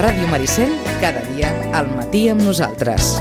Ràdio Maricel, cada dia al matí amb nosaltres.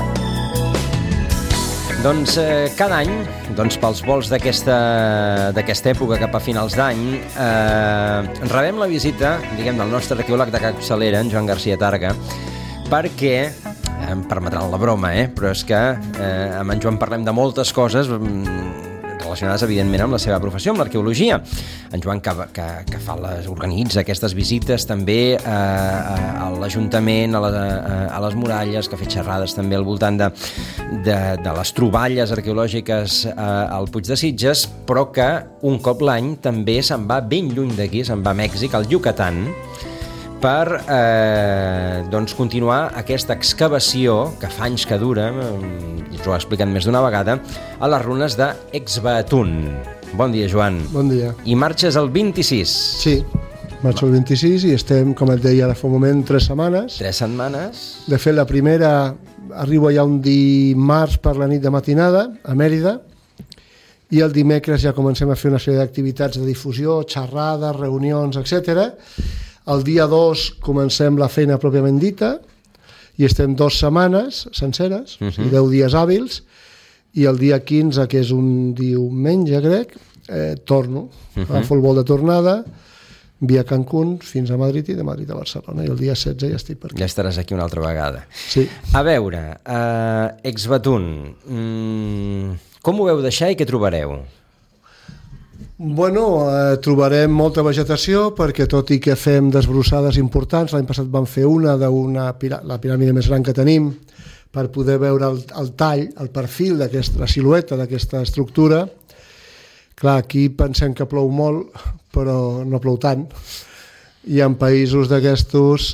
Doncs cada any, pels vols d'aquesta època cap a finals d'any, rebem la visita, diguem, del nostre arqueòleg de capçalera, en Joan Garcia Targa, perquè, em permetran la broma, però és que amb en Joan parlem de moltes coses relacionades, evidentment, amb la seva professió, amb l'arqueologia. En Joan, que organitza aquestes visites també a l'Ajuntament, a les muralles, que ha fet xerrades també al voltant de les troballes arqueològiques al Puig de Sitges, però que un cop l'any també se'n va ben lluny d'aquí, se'n va a Mèxic, al Yucatán, per continuar aquesta excavació que fa anys que dura, us ho ha explicat més d'una vegada, a les runes d'Exbaatún. Bon dia, Joan. Bon dia. I marxes el 26. Sí, marxo el 26 i estem, com et deia ara fa un moment, 3 setmanes. 3 setmanes. De fet, la primera arribo allà un dimarts per la nit de matinada, a Mèrida, i el dimecres ja comencem a fer una sèrie d'activitats de difusió, xerrades, reunions, etc. El dia 2 comencem la feina pròpiament dita i estem 2 setmanes senceres, i 10 dies hàbils, i el dia 15, que és un diumenge, crec, torno. Agafo el vol de tornada, via Cancún fins a Madrid i de Madrid a Barcelona, i el dia 16 ja estic per aquí. Ja estaràs aquí una altra vegada. Sí. A veure, Exbaatún, com ho veu deixar i què trobareu? Bueno, trobarem molta vegetació perquè tot i que fem desbrossades importants, l'any passat vam fer la piràmide més gran que tenim, per poder veure el tall, el perfil la silueta d'aquesta estructura. Clar, aquí pensem que plou molt, però no plou tant. I en països d'aquestos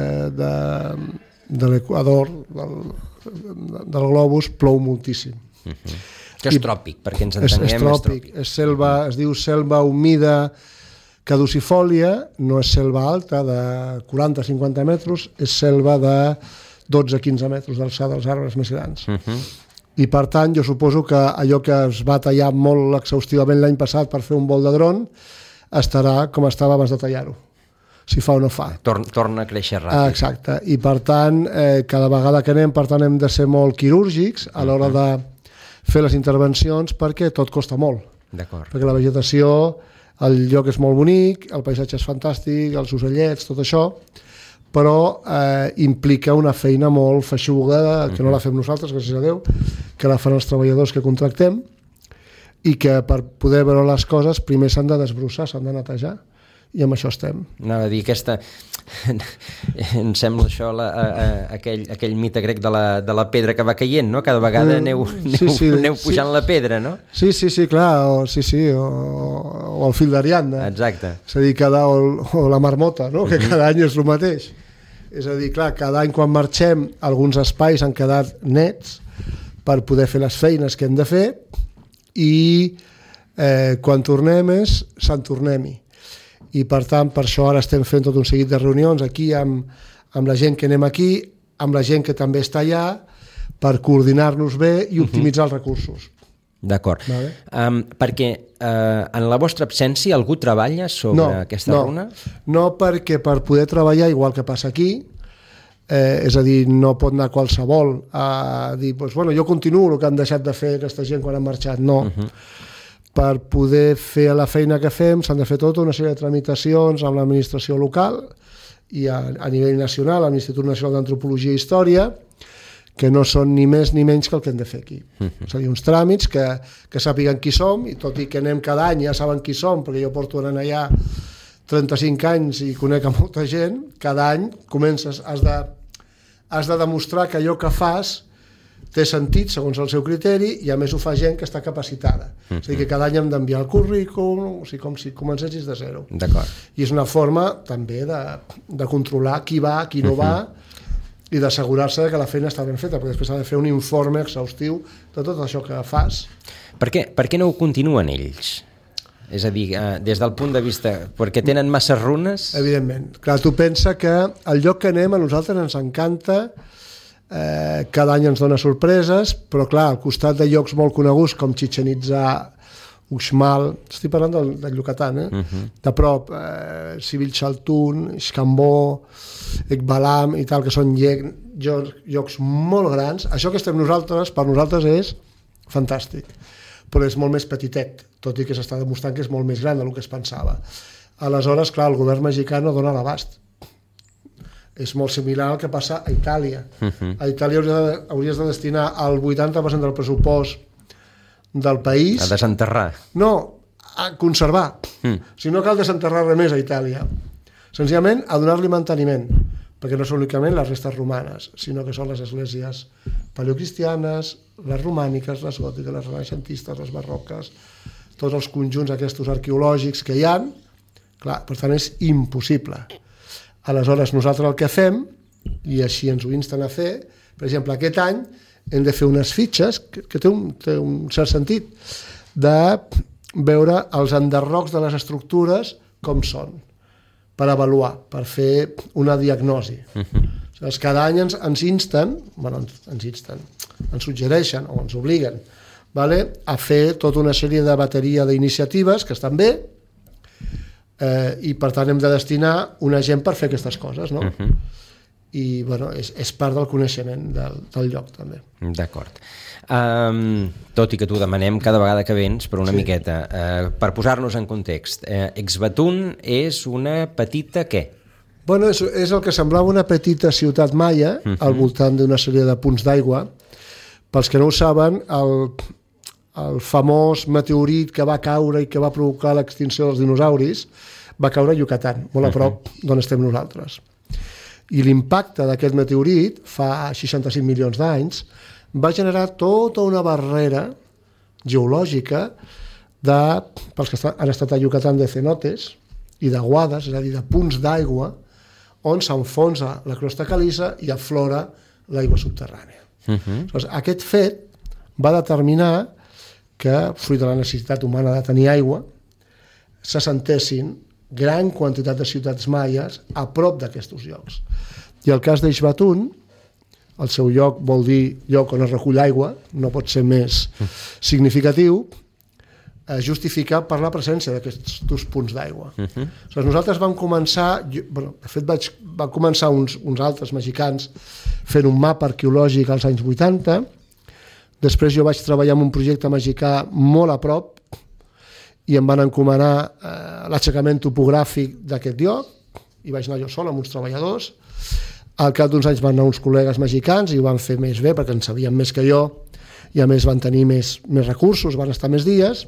de l'Equador, del globus, plou moltíssim. Això és tròpic, perquè ens entenguem. És tròpic, es diu selva humida caducifòlia, no és selva alta de 40-50 metres, és selva de 12-15 metres d'alçada dels arbres més grans. I per tant, jo suposo que allò que es va tallar molt exhaustivament l'any passat per fer un vol de dron estarà com estava abans de tallar-ho, si fa o no fa. Torna a créixer ràpid. Exacte, i per tant, cada vegada que anem, per tant, hem de ser molt quirúrgics a l'hora de fer les intervencions perquè tot costa molt. D'acord. Perquè la vegetació, el lloc és molt bonic, el paisatge és fantàstic, els ocellets, tot això, però implica una feina molt feixuga, que no la fem nosaltres, gràcies a Déu, que la fan els treballadors que contractem, i que per poder veure les coses primer s'han de desbrossar, s'han de netejar, i amb això estem. Anava a dir, em sembla això aquell mite grec de la pedra que va caient, no? Cada vegada aneu pujant la pedra, no? Sí, clar, o el fil d'Ariadna. Exacte. És a dir, o la marmota, no? Que cada any és el mateix. És a dir, clar, cada any quan marxem alguns espais han quedat nets per poder fer les feines que hem de fer i quan tornem se'n tornem-hi. I per tant, per això ara estem fent tot un seguit de reunions aquí amb la gent que anem aquí, amb la gent que també està allà, per coordinar-nos bé i optimitzar els recursos. D'acord. Perquè en la vostra absència algú treballa sobre aquesta runa? No, perquè per poder treballar, igual que passa aquí, és a dir, no pot anar qualsevol a dir, jo continuo el que han deixat de fer aquesta gent quan han marxat. No. Per poder fer la feina que fem s'han de fer tota una sèrie de tramitacions amb l'administració local i a nivell nacional, amb l'Institut Nacional d'Antropologia i Història, que no són ni més ni menys que el que hem de fer aquí. És a dir, uns tràmits que sàpiguen qui som, i tot i que anem cada any ja saben qui som, perquè jo porto anant allà 35 anys i conec a molta gent, cada any has de demostrar que allò que fas té sentit segons el seu criteri i a més ho fa gent que està capacitada. És a dir, que cada any hem d'enviar el currículum, com si comencessis de zero. D'acord. I és una forma també de controlar qui va, qui no va, i d'assegurar-se que la feina està ben feta, perquè després ha de fer un informe exhaustiu de tot això que fas. Per què no ho continuen ells? És a dir, des del punt de vista... Perquè tenen massa runes? Evidentment. Clar, tu pensa que el lloc que anem a nosaltres ens encanta, cada any ens dona sorpreses, però clar, al costat de llocs molt coneguts com Chichén Itzá Uxmal, estic parlant del Yucatán, de prop, Sibil Chaltún, Xcambó, Ekbalam i tal, que són llocs molt grans. Això que estem nosaltres, per nosaltres és fantàstic, però és molt més petitet, tot i que s'està demostrant que és molt més gran del que es pensava. Aleshores, clar, el govern mexicà no dona l'abast. És molt similar al que passa a Itàlia. A Itàlia hauries de destinar el 80% del pressupost del país... A desenterrar. No, a conservar. Si no cal desenterrar res més a Itàlia. Senzillament a donar-li manteniment, perquè no són únicament les restes romanes, sinó que són les esglésies paleocristianes, les romàniques, les gòtiques, les renaixentistes, les barroques, tots els conjunts aquests arqueològics que hi ha. Clar, per tant, és impossible. Aleshores, nosaltres el que fem, i així ens ho insten a fer, per exemple, aquest any hem de fer unes fitxes, que té un cert sentit, de veure els enderrocs de les estructures com són, per avaluar, per fer una diagnosi. Aleshores, cada any ens insten, ens suggereixen o ens obliguen a fer tota una sèrie de bateria d'iniciatives que estan bé, i per tant hem de destinar una gent per fer aquestes coses, no? I bueno, és part del coneixement del lloc també. D'acord. Tot i que t'ho demanem cada vegada que vens, però una miqueta, per posar-nos en context, Ecbatún és una petita què? Bueno, és el que semblava una petita ciutat maia al voltant d'una sèrie de punts d'aigua. Pels que no ho saben, el famós meteorit que va caure i que va provocar l'extinció dels dinosauris va caure a Yucatán, molt a prop d'on estem nosaltres. I l'impacte d'aquest meteorit, fa 65 milions d'anys, va generar tota una barrera geològica pels que han estat a Yucatán, de cenotes i d'aguades, és a dir, de punts d'aigua on s'enfonsa la crosta caliza i aflora l'aigua subterrània. Aquest fet va determinar que, fruit de la necessitat humana de tenir aigua, s'assentessin gran quantitat de ciutats maies a prop d'aquests llocs. I el cas d'Ecbatún, el seu lloc vol dir lloc on es recull aigua, no pot ser més significatiu, justificat per la presència d'aquests dos punts d'aigua. Nosaltres vam començar, de fet van començar uns altres mexicans fent un mapa arqueològic als anys 80, després jo vaig treballar en un projecte mexicà molt a prop i em van encomanar l'aixecament topogràfic d'aquest lloc i vaig anar jo sol amb uns treballadors. Al cap d'uns anys van anar uns col·legues mexicans i ho van fer més bé perquè en sabien més que jo i a més van tenir més recursos, van estar més dies.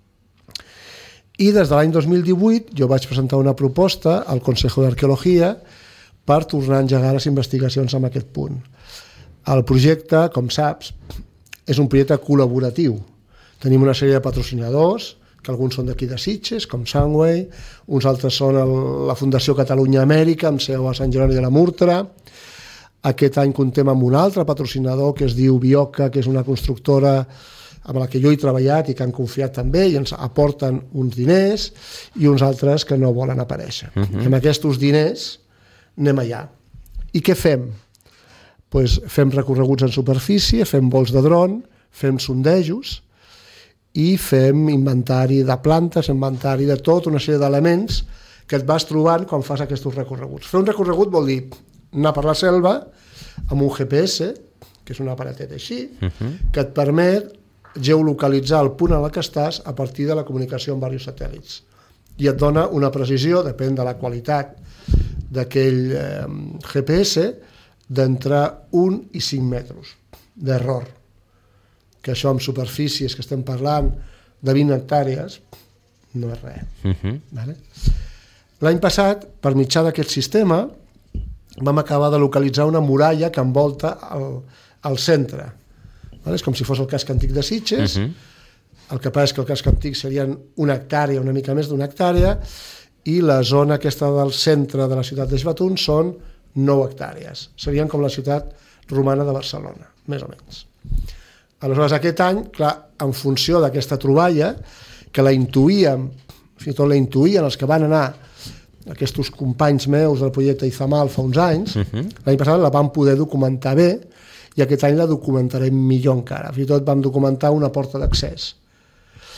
I des de l'any 2018 jo vaig presentar una proposta al Consejo d'Arqueologia per tornar a engegar les investigacions en aquest punt. El projecte, com saps, és un projecte col·laboratiu. Tenim una sèrie de patrocinadors, que alguns són d'aquí de Sitges, com Sunway, uns altres són la Fundació Catalunya Amèrica, amb seu a Sant Jeroni de la Murtra. Aquest any comptem amb un altre patrocinador que es diu Bioca, que és una constructora amb la que jo he treballat i que han confiat també i ens aporten uns diners i uns altres que no volen aparèixer. I amb aquests diners anem allà. I què fem? Pues fem recorreguts en superfície, fem vols de dron, fem sondejos i fem inventari de plantes, inventari de tota una sèrie d'elements que et vas trobant quan fas aquests recorreguts. Fer un recorregut vol dir anar per la selva amb un GPS, que és un aparatet així, que et permet geolocalitzar el punt en el que estàs a partir de la comunicació amb diversos satèl·lits. I et dona una precisió, depèn de la qualitat d'aquell GPS, d'entre 1 i 5 metres d'error. Que això amb superfícies que estem parlant de 20 hectàrees no és res. L'any passat, per mitjà d'aquest sistema, vam acabar de localitzar una muralla que envolta el centre. És com si fos el casc antic de Sitges. El que passa és que el casc antic serien una hectàrea, una mica més d'una hectàrea, i la zona aquesta del centre de la ciutat d'Ecbatún són 9 hectàrees. Serien com la ciutat romana de Barcelona, més o menys. Aleshores, aquest any, clar, en funció d'aquesta troballa, que la intuïem, fins i tot la intuïen els que van anar, aquests companys meus del projecte Izamal fa uns anys, l'any passat la vam poder documentar bé, i aquest any la documentarem millor encara. Fins i tot vam documentar una porta d'accés.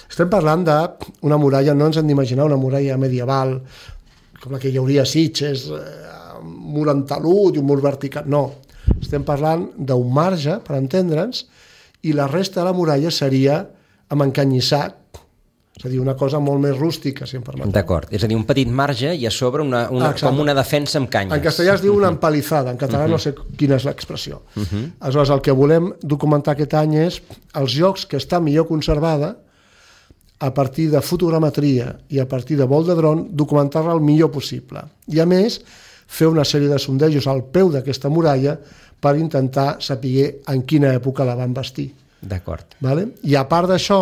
Estem parlant d'una muralla, no ens hem d'imaginar una muralla medieval com la que hi hauria a Sitges, un mur en talud i un mur vertical. No, estem parlant d'un marge, per entendre'ns, i la resta de la muralla seria amb encanyissat, és a dir, una cosa molt més rústica, si em permet. D'acord, és a dir, un petit marge i a sobre com una defensa amb canyes. En castellà es diu una empalissada, en català no sé quina és l'expressió. Aleshores, el que volem documentar aquest any és els llocs que està millor conservada, a partir de fotogrametria i a partir de vol de dron, documentar-la el millor possible. I a més, fer una sèrie de sondejos al peu d'aquesta muralla per intentar saber en quina època la van bastir. D'acord. Vale? I a part d'això,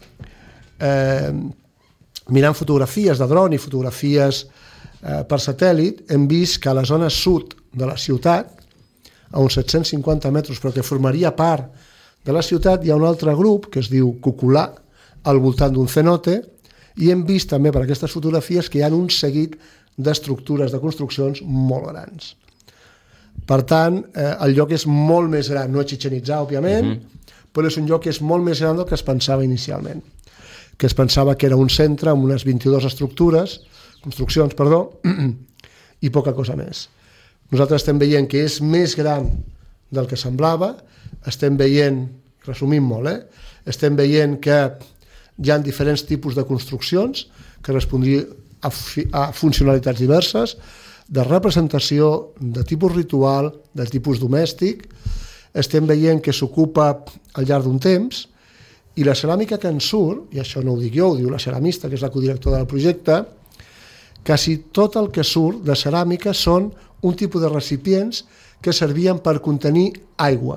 mirant fotografies de dron i fotografies per satèl·lit, hem vist que a la zona sud de la ciutat, a uns 750 metres, però que formaria part de la ciutat, hi ha un altre grup que es diu Cuculà, al voltant d'un cenote, i hem vist també per aquestes fotografies que hi ha un seguit d'estructures, de construccions molt grans. Per tant, el lloc és molt més gran, no és Chichén Itzá, òbviament, però és un lloc que és molt més gran del que es pensava inicialment, que es pensava que era un centre amb unes 22 construccions, i poca cosa més. Nosaltres estem veient que és més gran del que semblava, estem veient, resumint molt, estem veient que hi ha diferents tipus de construccions que respondrien a funcionalitats diverses, de representació, de tipus ritual, de tipus domèstic. Estem veient que s'ocupa al llarg d'un temps, i la ceràmica que en surt, i això no ho dic jo, ho diu la ceramista, que és la codirectora del projecte, quasi tot el que surt de ceràmica són un tipus de recipients que servien per contenir aigua.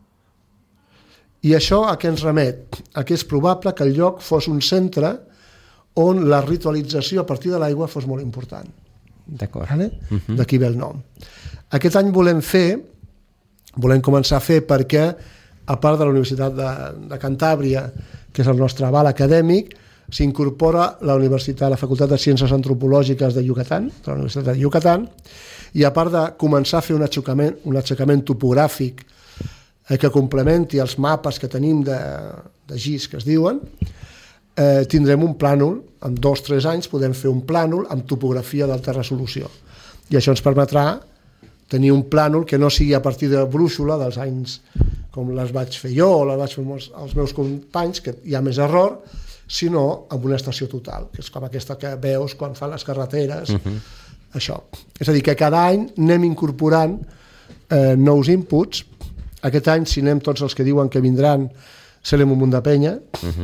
I això a què ens remet? A que és probable que el lloc fos un centre on la ritualització a partir de l'aigua fos molt important. D'acord. Vale? D'aquí ve el nom. Aquest any volem començar a fer perquè, a part de la Universitat de Cantàbria, que és el nostre aval acadèmic, s'incorpora la Facultat de Ciències Antropològiques de Yucatán, de la Universitat de Yucatán, i a part de començar a fer un aixecament topogràfic que complementi els mapes que tenim de GIS, que es diuen, tindrem un plànol, en 2 o 3 anys podem fer un plànol amb topografia d'alta resolució. I això ens permetrà tenir un plànol que no sigui a partir de brúixola dels anys com les vaig fer jo o les vaig fer els meus companys, que hi ha més error, sinó amb una estació total, que és com aquesta que veus quan fan les carreteres, això. És a dir, que cada any anem incorporant nous inputs. Aquest any, si anem tots els que diuen que vindran, serem un munt de penya.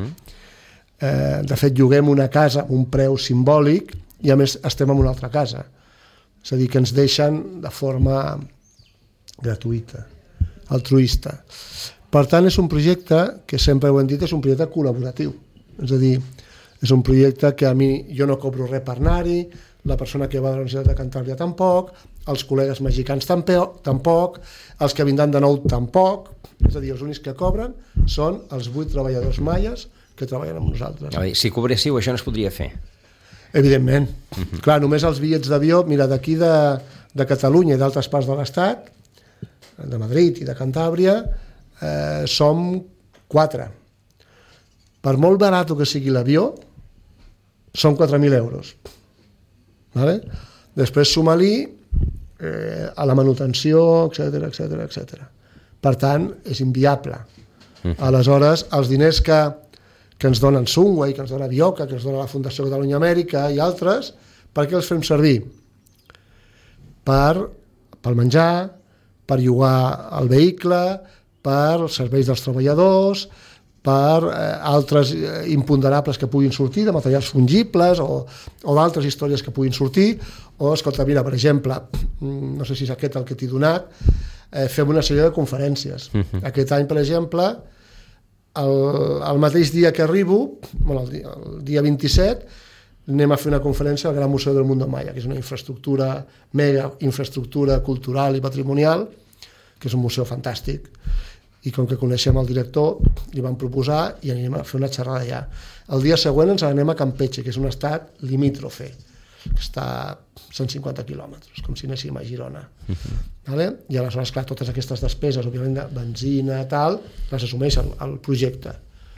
De fet, lloguem una casa a un preu simbòlic i, a més, estem en una altra casa. És a dir, que ens deixen de forma gratuïta, altruista. Per tant, és un projecte que sempre ho hem dit, és un projecte col·laboratiu. És a dir, és un projecte que a mi, jo no cobro res per anar-hi, la persona que va de la Universitat de Cantàbria tampoc, els col·legues mexicans tampoc, els que vindran de nou tampoc, és a dir, els únics que cobren són els 8 treballadors maies que treballen amb nosaltres. Si cobréssiu, això no es podria fer? Evidentment. Clar, només els bitllets d'avió, mira, d'aquí de Catalunya i d'altres parts de l'Estat, de Madrid i de Cantàbria, som 4. Per molt barat que sigui l'avió, són 4.000 euros. Vale? Després suma-li a la manutenció, etc. Per tant, és inviable. Aleshores, els diners que ens donen Sunway, que ens dona Bioca, que ens dona la Fundació Catalunya Amèrica i altres, per què els fem servir? Per menjar, per llogar el vehicle, per serveis dels treballadors, per altres imponderables que puguin sortir, de materials fungibles o d'altres històries que puguin sortir, o, escolta, mira, per exemple, no sé si és aquest el que t'he donat, fem una sèrie de conferències. Aquest any, per exemple, el mateix dia que arribo, el dia 27, anem a fer una conferència al Gran Museu del Mundo Maya, que és una mega infraestructura cultural i patrimonial, que és un museu fantàstic. I com que coneixem el director, li vam proposar i anem a fer una xerrada allà. El dia següent ens anem a Campeche, que és un estat limítrofe, que està a 150 quilòmetres, com si anéssim a Girona. I aleshores, clar, totes aquestes despeses, òbviament de benzina, tal, les assumeix el projecte.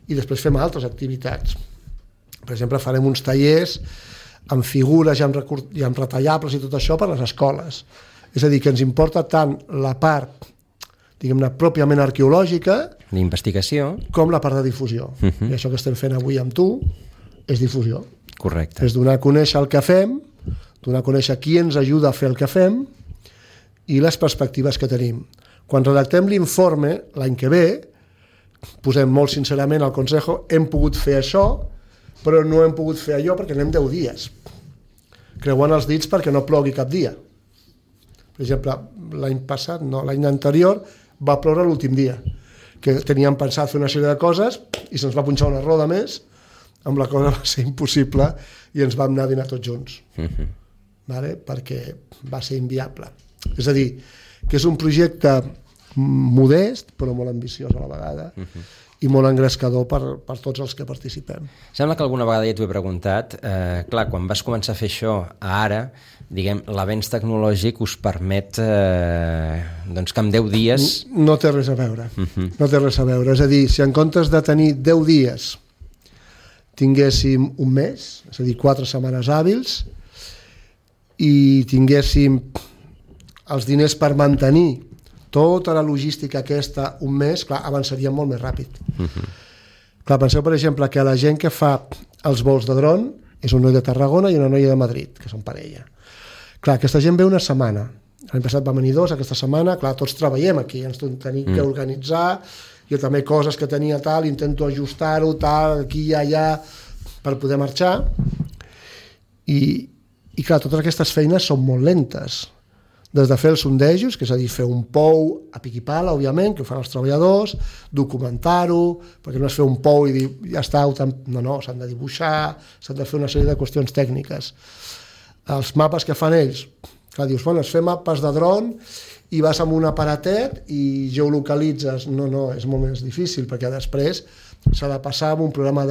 i després fem altres activitats. Per exemple, farem uns tallers amb figures i amb retallables i tot això per a les escoles. És a dir, que ens importa tant la part, diguem-ne, pròpiament arqueològica, d'investigació, com la part de difusió. I això que estem fent avui amb tu és difusió. Correcte. És donar a conèixer el que fem, donar a conèixer qui ens ajuda a fer el que fem i les perspectives que tenim. Quan redactem l'informe, l'any que ve, posem molt sincerament al Consejo, hem pogut fer això, però no hem pogut fer allò perquè anem 10 dies. Creuant els dits perquè no plogui cap dia. Per exemple, l'any anterior va ploure l'últim dia, que teníem pensat fer una sèrie de coses i se'ns va punxar una roda més, amb la cosa va ser impossible i ens vam anar a dinar tots junts. Vale? Perquè va ser inviable. És a dir, que és un projecte modest, però molt ambiciós a la vegada, i molt engrescador per tots els que participem. Sembla que alguna vegada ja t'ho he preguntat. Clar, quan vas començar a fer això, ara, diguem, l'avenç tecnològic us permet doncs que en 10 dies... No té res a veure. No té res a veure. És a dir, si en comptes de tenir 10 dies tinguéssim un mes, és a dir, 4 setmanes hàbils, i tinguéssim els diners per mantenir tota la logística aquesta un mes, clar, avançaríem molt més ràpid. Clar, penseu, per exemple, que la gent que fa els vols de dron és un noi de Tarragona i una noia de Madrid, que són parella. Clar, aquesta gent ve una setmana. L'any passat va venir 2, aquesta setmana, clar, tots treballem aquí, ens tenim que organitzar, jo també coses que tenia tal, intento ajustar-ho, tal, aquí i allà, per poder marxar. I clar, totes aquestes feines són molt lentes. Des de fer els sondejos, que és a dir, fer un pou a pic i pala, òbviament, que ho fan els treballadors, documentar-ho, perquè no és fer un pou i dir, ja està, no, s'han de dibuixar, s'han de fer una sèrie de qüestions tècniques. Els mapes que fan ells, clar, dius, bueno, es fer mapes de dron i vas amb un aparatet i geolocalitzes. No, és molt més difícil, perquè després s'ha de passar amb un programa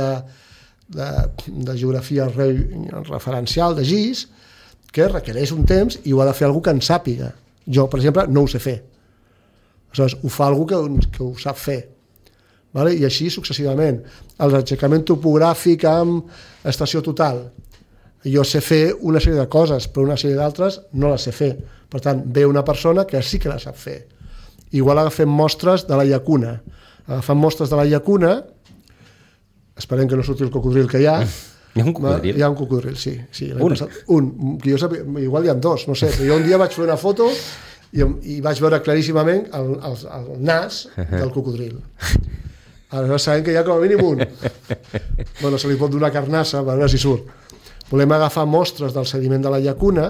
de geografia referencial, de GIS, que requereix un temps i ho ha de fer algú que en sàpiga. Jo, per exemple, no ho sé fer. Aleshores, ho fa algú que ho sap fer. Vale? I així successivament. L'aixecament topogràfic amb estació total. Jo sé fer una sèrie de coses, però una sèrie d'altres no les sé fer. Per tant, ve una persona que sí que la sap fer. Igual agafem mostres de la llacuna. Agafant mostres de la llacuna, esperem que no surti el cocodril que hi ha. Hi ha un cocodril? Hi ha un cocodril, sí. Un, que jo sàpiga, igual hi ha 2, no sé, però jo un dia vaig fer una foto i vaig veure claríssimament el nas del cocodril. Ara sabem que hi ha com a mínim un. Bueno, se li pot donar carnassa, a veure si surt. Volem agafar mostres del sediment de la llacuna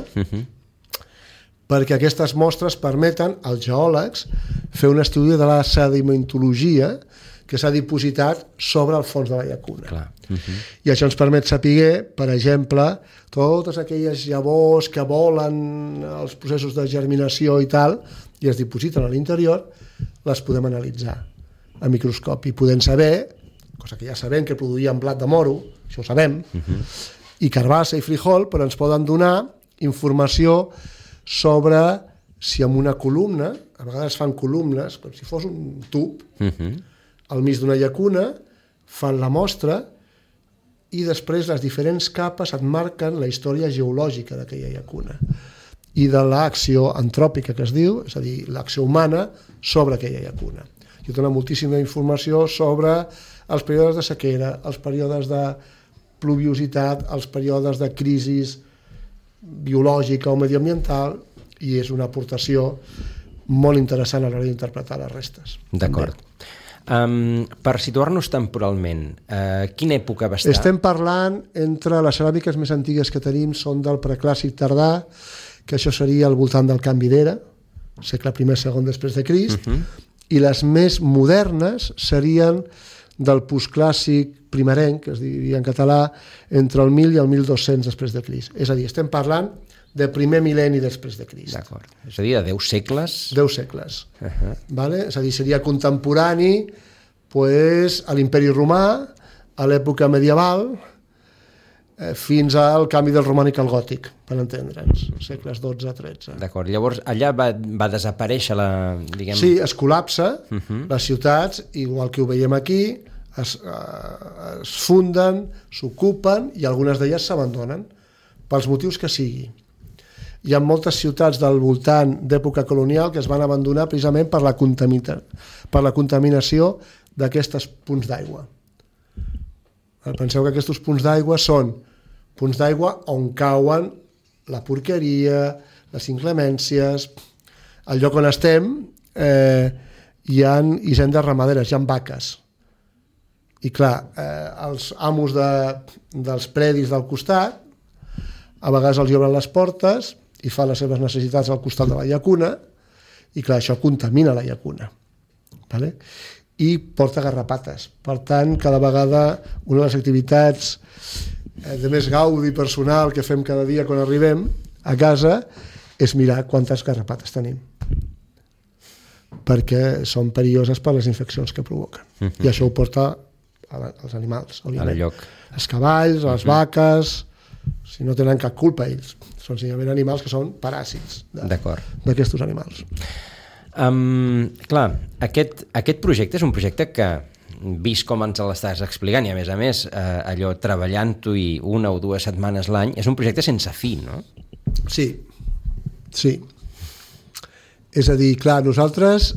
perquè aquestes mostres permeten als geòlegs fer un estudi de la sedimentologia que s'ha dipositat sobre el fons de la llacuna. Clar. I això ens permet saber, per exemple, totes aquelles llavors que volen els processos de germinació i tal, i es dipositen a l'interior, les podem analitzar a microscopi. Podem saber, cosa que ja sabem, que produïen blat de moro, això ho sabem, i carbassa i frijol, però ens poden donar informació sobre si en una columna, a vegades fan columnes, com si fos un tub, al mig d'una llacuna, fan la mostra i després les diferents capes et marquen la història geològica d'aquella llacuna i de l'acció antròpica que es diu, és a dir, l'acció humana sobre aquella llacuna. I dona moltíssima informació sobre els períodes de sequera, els períodes de pluviositat, els períodes de crisi biològica o mediambiental, i és una aportació molt interessant a l'hora d'interpretar les restes. D'acord. Per situar-nos temporalment, quina època va estar? Estem parlant entre les ceràmiques més antigues que tenim són del preclàssic tardà, que això seria al voltant del canvi d'era, segle I, II després de Crist, i les més modernes serien del postclàssic primerenc, que es diria en català, entre el 1000 i el 1200 després de Crist. És a dir, estem parlant de primer mil·lenni després de Crist. D'acord. És a dir, de 10 segles? 10 segles. Vale? És a dir, seria contemporani pues, a l'imperi romà, a l'època medieval, fins al canvi del romànic al gòtic, per entendre'ns, segles XII-XIII. D'acord. Llavors, allà va desaparèixer la... Diguem... Sí, es col·lapsa les ciutats, igual que ho veiem aquí, es funden, s'ocupen i algunes d'elles s'abandonen pels motius que sigui. Hi ha moltes ciutats del voltant d'època colonial que es van abandonar precisament per la contaminació d'aquests punts d'aigua. Penseu que aquests punts d'aigua són punts d'aigua on cauen la porqueria, les inclemències. Al lloc on estem hi ha hisendes ramaderes, hi ha vaques. I clar, els amos dels predis del costat a vegades els obren les portes i fan les seves necessitats al costat de la llacuna i clar, això contamina la llacuna. Vale? I porta garrapates. Per tant, cada vegada una de les activitats de més gaudi personal que fem cada dia quan arribem a casa és mirar quantes garrapates tenim, perquè són perilloses per les infeccions que provoquen. I això ho porta als animals, òbviament. Els cavalls, les vaques, si no tenen cap culpa ells. Són simplement animals que són paràsits d'aquests animals. Clar, aquest projecte és un projecte que, vist com ens l'estàs explicant, i a més, allò treballant-ho-hi 1 o 2 setmanes l'any, és un projecte sense fi, no? Sí. És a dir, clar, nosaltres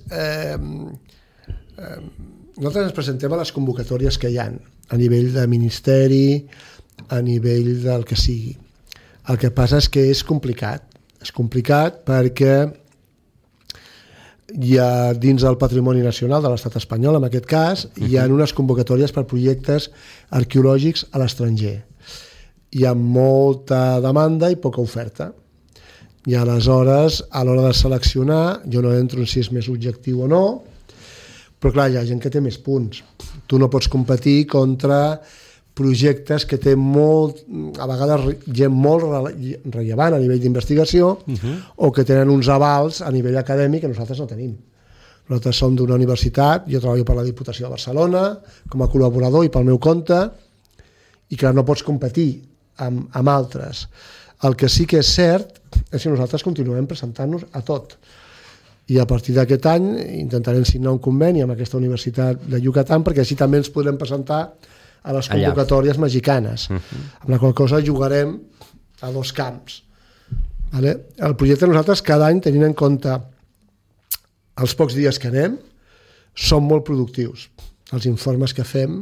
ens presentem a les convocatòries que hi ha, a nivell de ministeri, a nivell del que sigui. El que passa és que és complicat. És complicat perquè hi ha dins del patrimoni nacional de l'estat espanyol, en aquest cas, hi ha unes convocatòries per projectes arqueològics a l'estranger. Hi ha molta demanda i poca oferta. I aleshores, a l'hora de seleccionar, jo no entro en si és més objectiu o no, però clar, hi ha gent que té més punts. Tu no pots competir contra projectes que té a vegades gent molt rellevant a nivell d'investigació o que tenen uns avals a nivell acadèmic que nosaltres no tenim. Nosaltres som d'una universitat, jo treballo per la Diputació de Barcelona com a col·laborador i pel meu compte, i clar, no pots competir amb altres. El que sí que és cert és que nosaltres continuem presentant-nos a tot. I a partir d'aquest any intentarem signar un conveni amb aquesta Universitat de Yucatán perquè així també ens podrem presentar a les convocatòries mexicanes, amb la qual cosa jugarem a 2 camps. El projecte nosaltres cada any, tenint en compte els pocs dies que anem, són molt productius. Els informes que fem,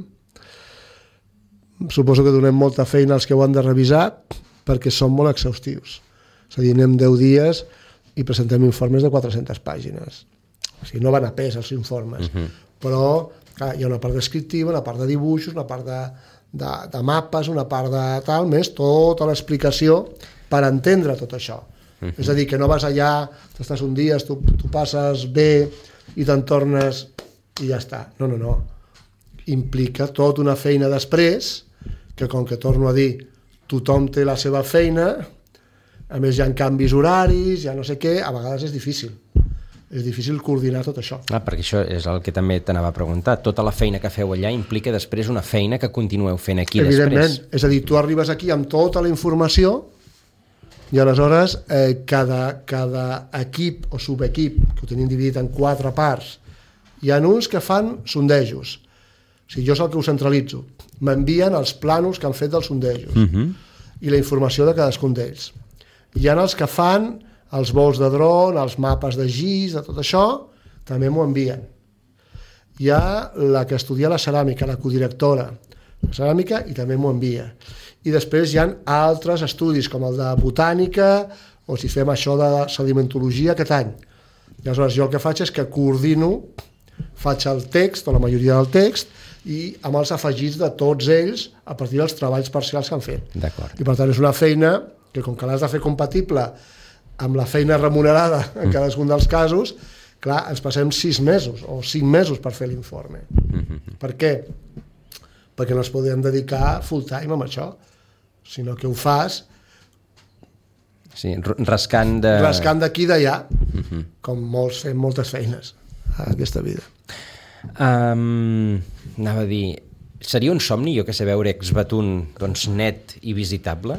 suposo que donem molta feina als que ho han de revisar perquè són molt exhaustius. És a dir, anem 10 dies i presentem informes de 400 pàgines. O sigui, no van a pes els informes, però clar, hi ha una part descriptiva, una part de dibuixos, una part de mapes, una part de tal, més tota l'explicació per entendre tot això. És a dir, que no vas allà, t'estàs un dia, tu passes bé i te'n tornes i ja està. No. Implica tota una feina després, que com que torno a dir, tothom té la seva feina, a més hi ha canvis horaris, ja no sé què, a vegades és difícil. És difícil coordinar tot això. Perquè això és el que també t'anava a preguntar. Tota la feina que feu allà implica després una feina que continueu fent aquí després. És a dir, tu arribes aquí amb tota la informació i aleshores cada equip o subequip, que ho tenim dividit en 4 parts, hi ha uns que fan sondejos. O sigui, jo és el que ho centralitzo. M'envien els plànols que han fet dels sondejos i la informació de cadascun d'ells. Hi ha els que fan els vols de dron, els mapes de GIS, de tot això, també m'ho envien. Hi ha la que estudia la ceràmica, la codirectora de ceràmica, i també m'ho envia. I després hi ha altres estudis, com el de botànica, o si fem això de sedimentologia aquest any. I aleshores jo el que faig és que coordino, faig el text, o la majoria del text, i amb els afegits de tots ells a partir dels treballs parcials que han fet. I per tant és una feina que com que l'has de fer compatible amb la feina remunerada en cadascun dels casos, clar, ens passem 6 mesos o 5 mesos per fer l'informe. Per què? Perquè no ens podem dedicar full time amb això, sinó que ho fas rascant d'aquí i d'allà, com molts fem moltes feines a aquesta vida. Anava a dir, seria un somni, jo que sé, veure Ecbatún net i visitable?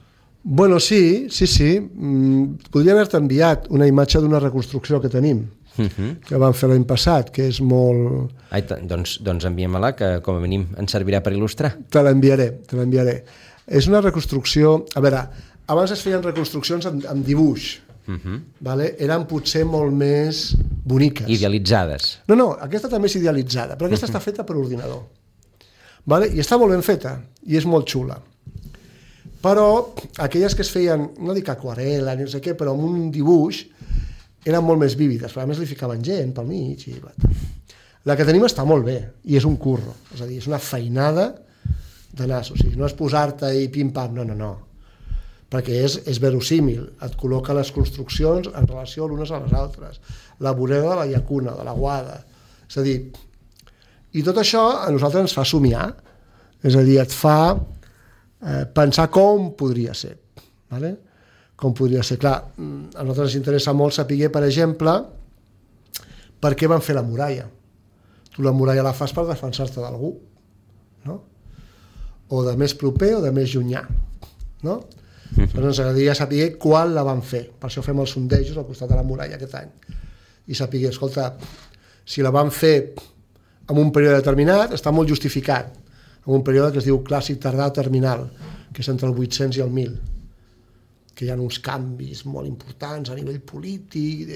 Bueno, sí. Podria haver-te enviat una imatge d'una reconstrucció que tenim. que vam fer l'any passat, que és molt... Ai, doncs enviem-me-la, que com a mínim ens servirà per il·lustrar. Te l'enviaré. És una reconstrucció... A veure, abans es feien reconstruccions amb dibuix, vale? Eren potser molt més boniques. Idealitzades. No, aquesta també és idealitzada, però aquesta està feta per ordinador. Vale? I està molt ben feta, i és molt xula. Però aquelles que es feien, no dic aquarel·la, ni no sé què, però amb un dibuix, eren molt més vívides, però a més li ficaven gent pel mig. La que tenim està molt bé, i és un curro, és a dir, és una feinada de nas, o sigui, no és posar-te i pim-pam, no, perquè és verossímil, et col·loca les construccions en relació l'unes a les altres, la vorera de la llacuna, de la guada, és a dir, i tot això a nosaltres ens fa somiar, és a dir, et fa pensar com podria ser, vale? Com podria ser. Clar, a nosaltres ens interessa molt saber, per exemple, per què van fer la muralla. Tu la muralla la fas per defensar-te d'algú, no? O de més proper o de més llunyà, no? Però ens agradaria saber quan la van fer. Per això fem els sondejos al costat de la muralla aquest any. I saber, escolta, si la van fer en un període determinat, està molt justificat. En un període que es diu clàssic tardà terminal, que és entre el 800 i el 1000, que hi ha uns canvis molt importants a nivell polític,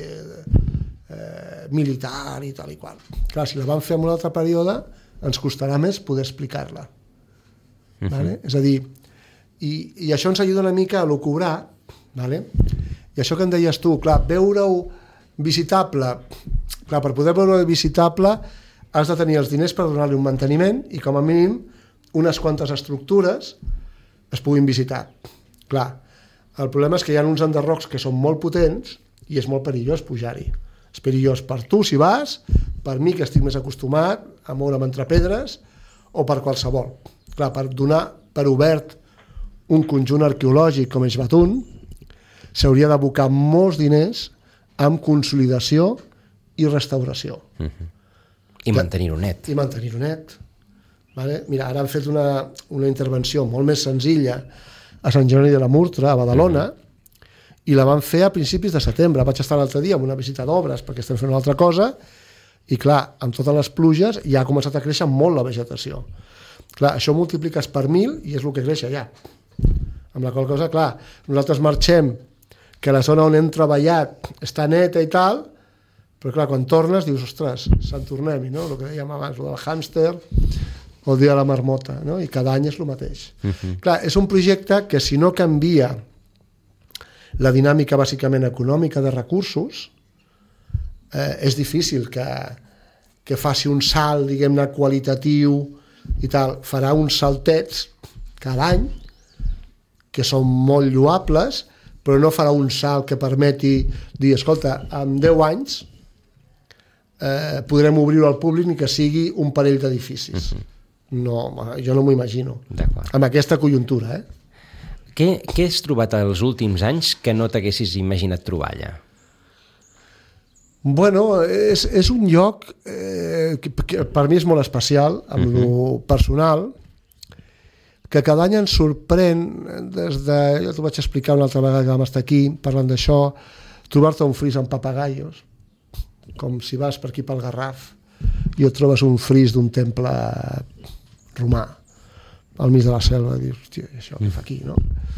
militar i tal i qual. Clar, si la van fer en un altre període, ens costarà més poder explicar-la. Vale? És a dir, i això ens ajuda una mica a lucubrar, vale? I això que em deies tu, clar, veure-ho visitable, clar, per poder veure-ho visitable has de tenir els diners per donar-li un manteniment i com a mínim unes quantes estructures es puguin visitar. Clar, el problema és que hi ha uns enderrocs que són molt potents i és molt perillós pujar-hi. És perillós per tu si vas, per mi que estic més acostumat a moure'm entre pedres o per qualsevol. Clar, per donar per obert un conjunt arqueològic com és Batun s'hauria d'abocar molts diners amb consolidació i restauració. I mantenir-ho net. I mantenir-ho net. Vale? Mira, ara han fet una intervenció molt més senzilla a Sant Jeroni de la Murtra, a Badalona, i la van fer a principis de setembre. Vaig estar l'altre dia amb una visita d'obres perquè estem fent una altra cosa i clar, amb totes les pluges ja ha començat a créixer molt la vegetació. Clar, això ho multipliques per 1000 i és el que creix allà. Amb la qual cosa, clar, nosaltres marxem que la zona on hem treballat està neta i tal, però clar, quan tornes dius, ostres, Sant Tornem-hi, no? El que dèiem abans, el del hàmster o el dia de la marmota, no? I cada any és el mateix. Clar, és un projecte que si no canvia la dinàmica bàsicament econòmica de recursos, és difícil que faci un salt, diguem-ne, qualitatiu i tal. Farà uns saltets cada any que són molt lloables, però no farà un salt que permeti dir, escolta, en 10 anys podrem obrir-ho al públic ni que sigui un parell d'edificis. No, jo no m'ho imagino. Amb aquesta conjuntura, Què has trobat els últims anys que no t'haguessis imaginat trobar allà? Bueno, és un lloc que per mi és molt especial, amb lo personal, que cada any ens sorprèn, des de, jo t'ho vaig explicar una altra vegada que vam estar aquí parlant d'això, trobar-te un fris amb papagaios, com si vas per aquí pel Garraf i et trobes un fris d'un temple romà al mig de la selva, i dius, hòstia, això què fa aquí, no?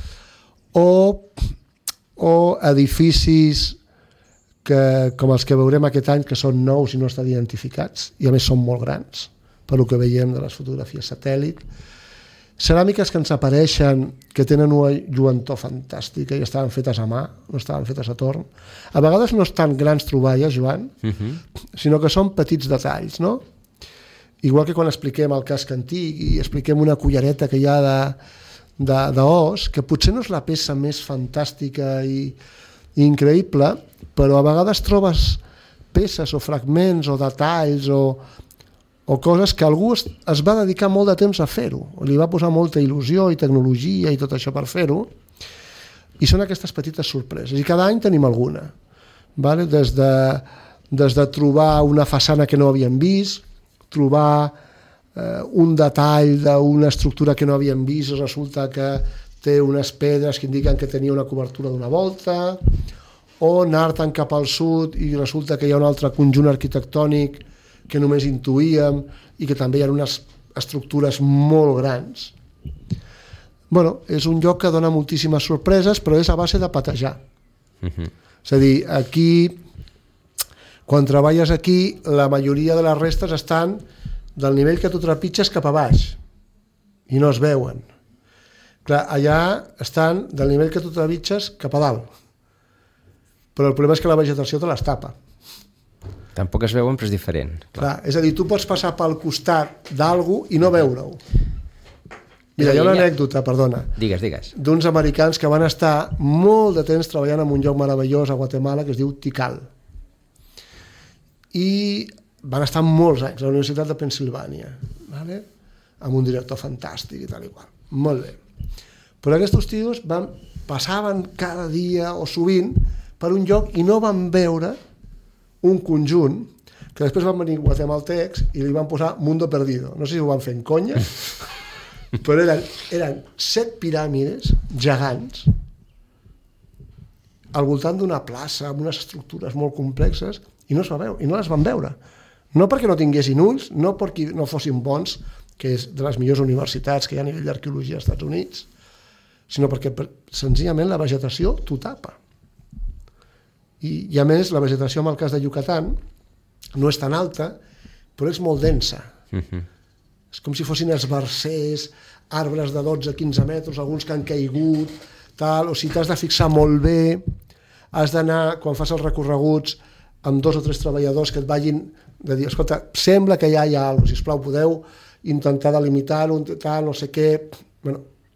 O edificis com els que veurem aquest any, que són nous i no estan identificats, i a més són molt grans, per el que veiem de les fotografies satèl·lit. Ceràmiques que ens apareixen, que tenen una lluentor fantàstica i estaven fetes a mà, no estaven fetes a torn. A vegades no és tan grans troballes, Joan, sinó que són petits detalls, no? Igual que quan expliquem el casc antic i expliquem una cullereta que hi ha d'os, que potser no és la peça més fantàstica i increïble, però a vegades trobes peces o fragments o detalls o coses que algú es va dedicar molt de temps a fer-ho, li va posar molta il·lusió i tecnologia i tot això per fer-ho, i són aquestes petites sorpreses, i cada any tenim alguna, vale? Des de trobar una façana que no havíem vist, trobar un detall d'una estructura que no havíem vist, resulta que té unes pedres que indiquen que tenia una cobertura d'una volta, o anar-te'n cap al sud i resulta que hi ha un altre conjunt arquitectònic que només intuïem i que també hi ha unes estructures molt grans. Bueno, és un lloc que dona moltíssimes sorpreses, però és a base de patejar. És a dir, aquí, quan treballes aquí, la majoria de les restes estan del nivell que tu trepitges cap a baix i no es veuen. Clar, allà estan del nivell que tu trepitges cap a dalt. Però el problema és que la vegetació te les tapa. Tampoc es veuen, però és diferent. Clar, és a dir, tu pots passar pel costat d'algú i no veure-ho. Mira, hi ha una anècdota, perdona. Digues. D'uns americans que van estar molt de temps treballant en un lloc meravellós a Guatemala que es diu Tikal. I van estar molts anys a la Universitat de Pennsilvània, ¿vale? Amb un director fantàstic i tal i qual. Molt bé. Però aquests tios passaven cada dia o sovint per un lloc i no van veure un conjunt que després van venir guatemaltecs i li van posar Mundo Perdido. No sé si ho van fer en conya, però eren 7 piràmides gegants al voltant d'una plaça amb unes estructures molt complexes i no es va veure, i no les van veure. No perquè no tinguessin ulls, no perquè no fossin bons, que és de les millors universitats que hi ha a nivell d'arqueologia als Estats Units, sinó perquè senzillament la vegetació t'ho tapa. I a més, la vegetació en el cas de Yucatán no és tan alta, però és molt densa. És com si fossin esbarzers, arbres de 12-15 metres, alguns que han caigut, tal, o sigui, t'has de fixar molt bé, has d'anar, quan fas els recorreguts, amb 2 o 3 treballadors que et vagin de dir, escolta, sembla que ja hi ha alguna cosa, sisplau, podeu intentar delimitar-ho, tal, no sé què... Bueno,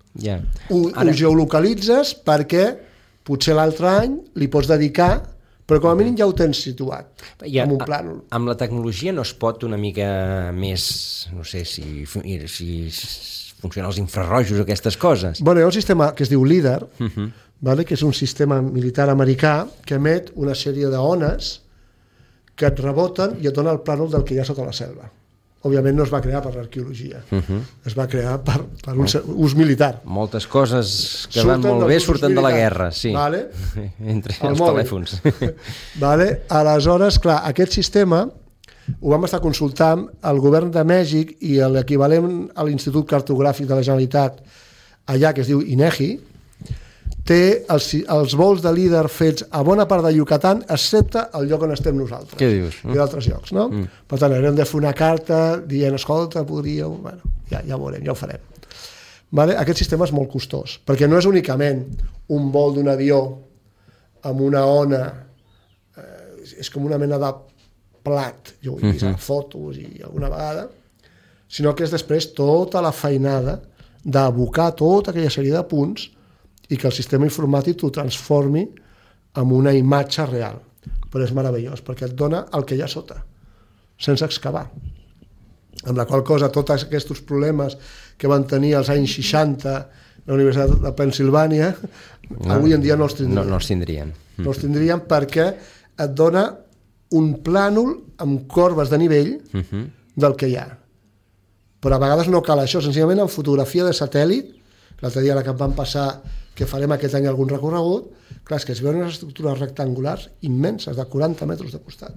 ho geolocalitzes perquè potser l'altre any li pots dedicar, però com a mínim ja ho tens situat amb un plànol. Amb la tecnologia no es pot una mica més, no sé si funcionen els infrarrojos o aquestes coses? Bueno, hi ha un sistema que es diu LIDAR, que és un sistema militar americà que emet una sèrie d'ones que et reboten i et dona el plànol del que hi ha sota la selva. Òbviament no es va crear per l'arqueologia, es va crear per un ús militar. Moltes coses que van molt bé surten de la guerra, sí, entre els telèfons. Aleshores, clar, aquest sistema ho vam estar consultant el govern de Mèxic i l'equivalent a l'Institut Cartogràfic de la Generalitat allà, que es diu INEGI, té els vols de líder fets a bona part de Yucatán, excepte el lloc on estem nosaltres. Què dius? I d'altres llocs, no? Per tant, haurem de fer una carta dient, escolta, podríeu... Bueno, ja ho veurem, ja ho farem. Aquest sistema és molt costós, perquè no és únicament un vol d'un avió amb una ona, és com una mena de plat, jo ho he vist a fotos i alguna vegada, sinó que és després tota la feinada d'abocar tota aquella sèrie de punts i que el sistema informàtic t'ho transformi en una imatge real. Però és meravellós, perquè et dona el que hi ha sota, sense excavar. Amb la qual cosa, tots aquests problemes que van tenir als anys 60 la Universitat de Pennsilvània, avui en dia no els tindrien. No els tindrien. No els tindrien perquè et dona un plànol amb corbes de nivell del que hi ha. Però a vegades no cal això, senzillament en fotografia de satèl·lit, l'altre dia la que em van passar que farem aquest any algun recorregut, clar, és que es veuen unes estructures rectangulars immenses, de 40 metres de costat.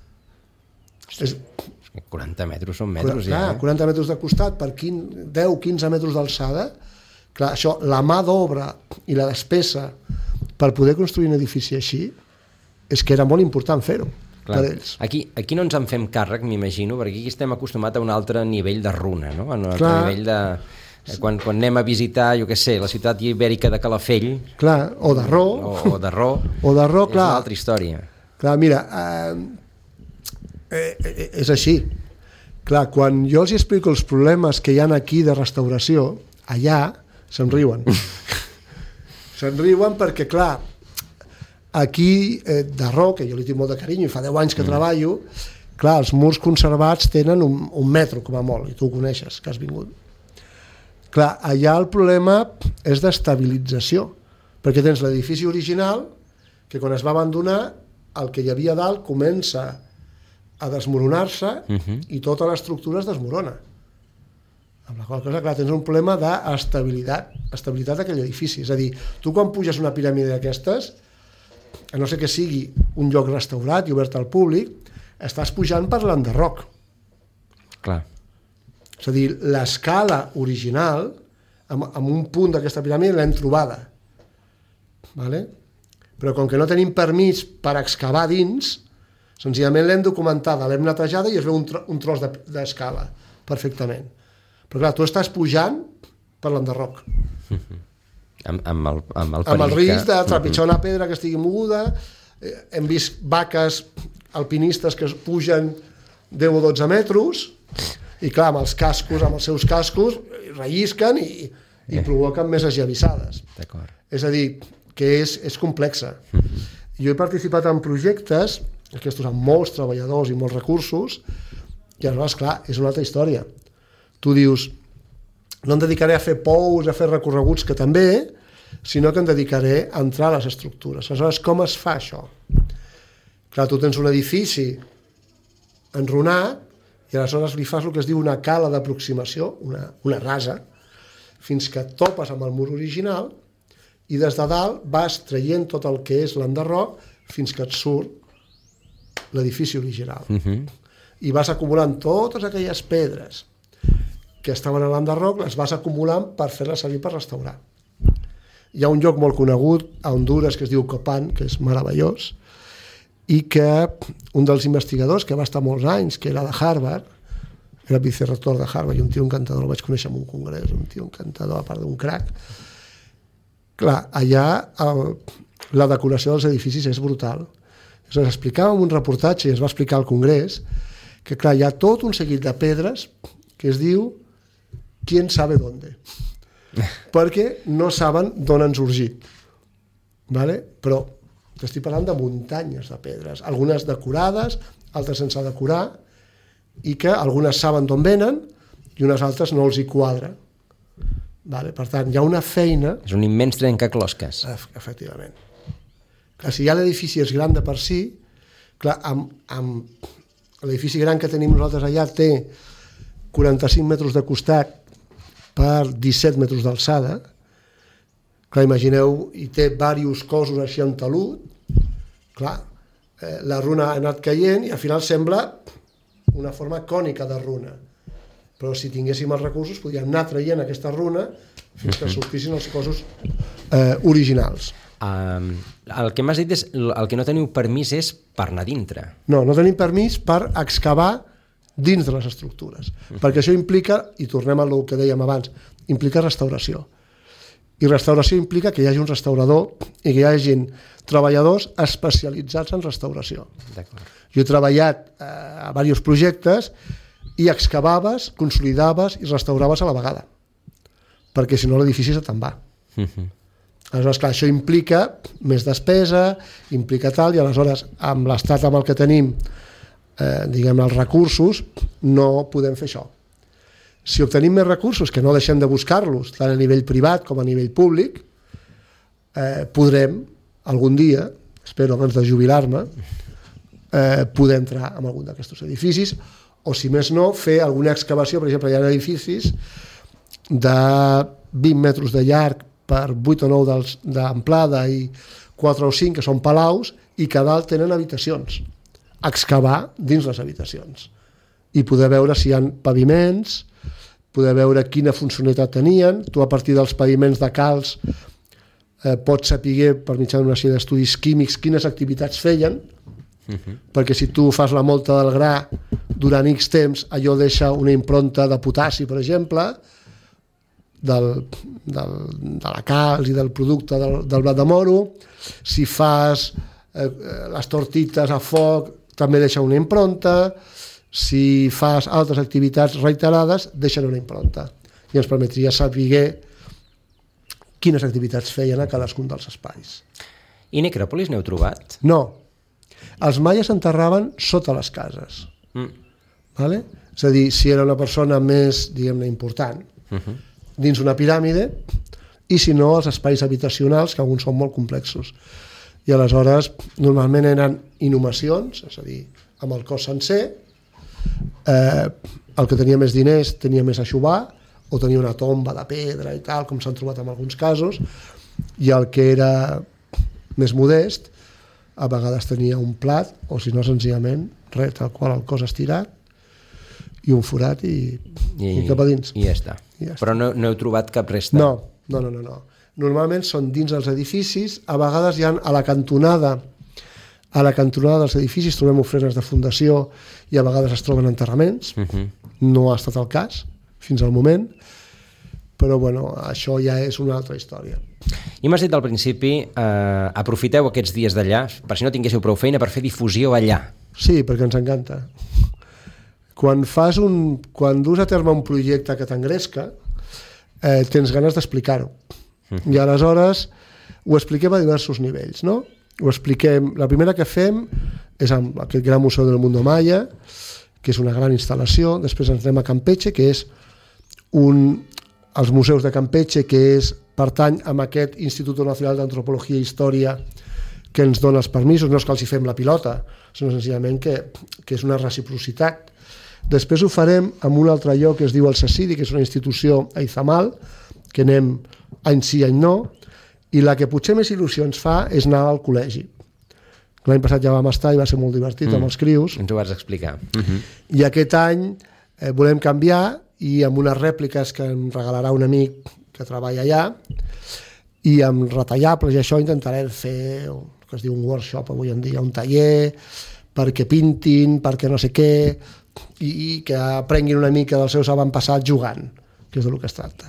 40 metres són metres, ja. 40 metres de costat per 10-15 metres d'alçada, clar, això, la mà d'obra i la despesa per poder construir un edifici així, és que era molt important fer-ho per ells. Aquí no ens en fem càrrec, m'imagino, perquè aquí estem acostumats a un altre nivell de runa, no? A un altre nivell de... Quan anem a visitar, jo què sé, la ciutat ibèrica de Calafell... Clar, o d'Arró. O d'Arró. O d'Arró, clar. És una altra història. Clar, mira, és així. Clar, quan jo els explico els problemes que hi ha aquí de restauració, allà se'n riuen. Se'n riuen perquè, clar, aquí d'Arró, que jo li tinc molt de carinyo i fa 10 anys que treballo, clar, els murs conservats tenen un metro com a molt, i tu ho coneixes, que has vingut. Clar, allà el problema és d'estabilització, perquè tens l'edifici original, que quan es va abandonar, el que hi havia dalt comença a desmoronar-se i tota l'estructura es desmorona. Amb la qual cosa, clar, tens un problema d'estabilitat d'aquell edifici. És a dir, tu quan puges una piràmide d'aquestes, a no ser que sigui un lloc restaurat i obert al públic, estàs pujant per l'enderroc. Clar. És a dir, l'escala original, en un punt d'aquesta piràmide l'hem trobada. Vale? Però com que no tenim permís per excavar dins, senzillament l'hem documentada, l'hem netejada i es veu un tros d'escala, perfectament. Però clar, tu estàs pujant per l'enderroc. Amb el amb el risc de trepitjar una pedra que estigui moguda. Hem vist vaques alpinistes que pugen 10 o 12 metres i clar, amb els seus cascos rellisquen i provoquen més esllavissades. D'acord. És a dir, que és complexa. Jo he participat en projectes, aquests amb molts treballadors i molts recursos, i aleshores, clar, és una altra història. Tu dius, no em dedicaré a fer pous, a fer recorreguts, que també, sinó que em dedicaré a entrar a les estructures. Aleshores, com es fa això? Clar, tu tens un edifici enrunat i aleshores li fas el que es diu una cala d'aproximació, una rasa, fins que topes amb el mur original i des de dalt vas traient tot el que és l'enderroc fins que et surt l'edifici original. I vas acumulant totes aquelles pedres que estaven a l'enderroc, les vas acumulant per fer-les servir per restaurar. Hi ha un lloc molt conegut a Honduras que es diu Copan, que és meravellós, i que un dels investigadors que va estar molts anys, que era de Harvard, era vicerector de Harvard i un tio encantador, el vaig conèixer en un congrés, un tio encantador, a part d'un crac. Clar, allà la decoració dels edificis és brutal. Es explicava en un reportatge i es va explicar al congrés que clar, hi ha tot un seguit de pedres que es diu quién sabe dónde, perquè no saben d'on han sorgit. Vale? Però t'estic parlant de muntanyes de pedres, algunes decorades, altres sense decorar, i que algunes saben d'on venen i unes altres no els hi quadra. Vale? Per tant, hi ha una feina... És un immens trencaclosques. Efectivament. Clar, si ja l'edifici és gran de per si, clar, amb l'edifici gran que tenim nosaltres allà té 45 metres de costat per 17 metres d'alçada. Clar, imagineu, i té diversos cossos així en talut. Clar, la runa ha anat caient i al final sembla una forma cònica de runa. Però si tinguéssim els recursos podríem anar traient aquesta runa fins que sortissin els cossos originals. El que m'has dit és el que no teniu permís és per anar dintre. No tenim permís per excavar dins de les estructures, perquè això implica, i tornem a el que dèiem abans, implica restauració. I restauració implica que hi hagi un restaurador i que hi hagin treballadors especialitzats en restauració. Jo he treballat a diversos projectes i excavaves, consolidaves i restauraves a la vegada, perquè si no l'edifici se te'n va. Aleshores, clar, això implica més despesa, implica tal, i aleshores amb l'estat amb el que tenim, diguem, els recursos, no podem fer això. Si obtenim més recursos, que no deixem de buscar-los, tant a nivell privat com a nivell públic, podrem, algun dia, espero abans de jubilar-me, poder entrar en algun d'aquests edificis, o si més no, fer alguna excavació. Per exemple, hi ha edificis de 20 metres de llarg per 8 o 9 d'amplada i 4 o 5 que són palaus i que a dalt tenen habitacions. Excavar dins les habitacions i poder veure si hi ha paviments, poder veure quina funcionalitat tenien. Tu a partir dels paviments de calç pots saber per mitjà d'una sèrie d'estudis químics quines activitats feien, perquè si tu fas la molta del gra durant X temps, allò deixa una impronta de potassi, per exemple, de la calç i del producte del blat de moro. Si fas les tortites a foc, també deixa una impronta. Si fas altres activitats reiterades, deixen una impronta. I ens permetria saber quines activitats feien a cadascun dels espais. I necròpolis n'heu trobat? No. Els maies s'enterraven sota les cases. Vale? És a dir, si era una persona més, diguem-ne, important, dins una piràmide, i si no, els espais habitacionals, que alguns són molt complexos. I aleshores, normalment eren inhumacions, és a dir, amb el cos sencer, el que tenia més diners tenia més a xubar, o tenia una tomba de pedra i tal, com s'han trobat en alguns casos, i el que era més modest a vegades tenia un plat, o si no senzillament res, tal qual el cos estirat i un forat i cap a dins. I ja està. Però no heu trobat cap resta? No. Normalment són dins els edificis, a vegades hi ha a la cantonada dels edificis trobem ofrenes de fundació i a vegades es troben enterraments. No ha estat el cas fins al moment, però bueno, això ja és una altra història. I m'has dit al principi, aprofiteu aquests dies d'allà, per si no tinguéssiu prou feina, per fer difusió allà. Sí, perquè ens encanta. Quan dus a terme un projecte que t'engresca, tens ganes d'explicar-ho. I aleshores ho expliquem a diversos nivells, no? Ho expliquem, la primera que fem és amb aquest gran museu del Mundo Maya, que és una gran instal·lació. Després ens anem a Campeche, que és els museus de Campeche, que pertany a aquest Instituto Nacional d'Antropologia i Història que ens dona els permisos. No és que els hi fem la pilota, sinó senzillament que és una reciprocitat. Després ho farem en un altre lloc que es diu el CECIDI, que és una institució a Izamal, que anem any sí, any no, i la que potser més il·lusió ens fa és anar al col·legi. L'any passat ja vam estar i va ser molt divertit amb els crios. Ens ho vas explicar. I aquest any volem canviar i amb unes rèpliques que em regalarà un amic que treballa allà i amb retallables i això intentarem fer el que es diu un workshop avui en dia, un taller perquè pintin, perquè no sé què, i que aprenguin una mica dels seus avantpassats jugant, que és del que es tracta.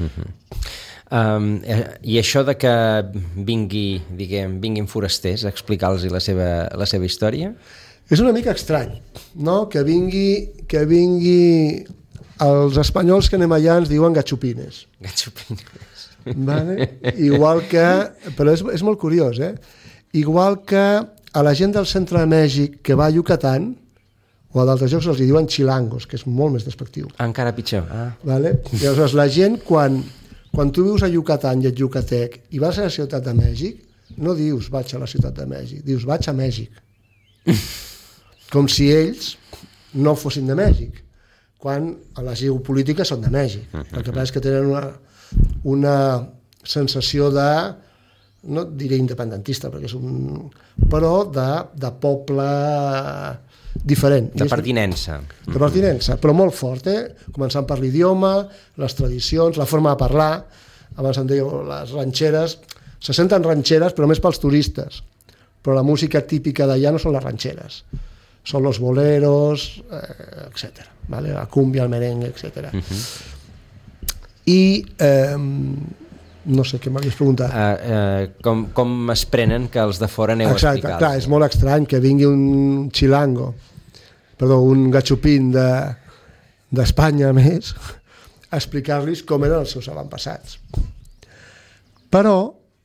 I això de que vinguin forasters a explicar-los la seva història? És una mica estrany, no? Que vingui els espanyols que anem allà ens diuen gachupines. Vale? Igual que, però és molt curiós, igual que a la gent del centre de Mèxic que va a Yucatán o a d'altres llocs els diuen xilangos, que és molt més despectiu. Encara pitjor. Vale? I aleshores la gent quan tu vius a Yucatán i ets yucatec i vas a la ciutat de Mèxic, no dius vaig a la ciutat de Mèxic, dius vaig a Mèxic. Com si ells no fossin de Mèxic, quan a la geopolítica són de Mèxic. El que passa és que tenen una sensació de, no diré independentista, perquè és però de poble diferent. De pertinença. De pertinença, però molt fort, començant per l'idioma, les tradicions, la forma de parlar. Abans em dèieu, les ranxeres, se senten ranxeres, però més pels turistes. Però la música típica d'allà no són les ranxeres, són los boleros, etc. ¿Vale? La cumbia, el merengue, etc. I no sé què m'havies preguntat. Com es prenen que els de fora aneu a explicar? Exacte, clar, és molt estrany que vingui un gachupín d'Espanya més a explicar-los com eren els seus avantpassats. Però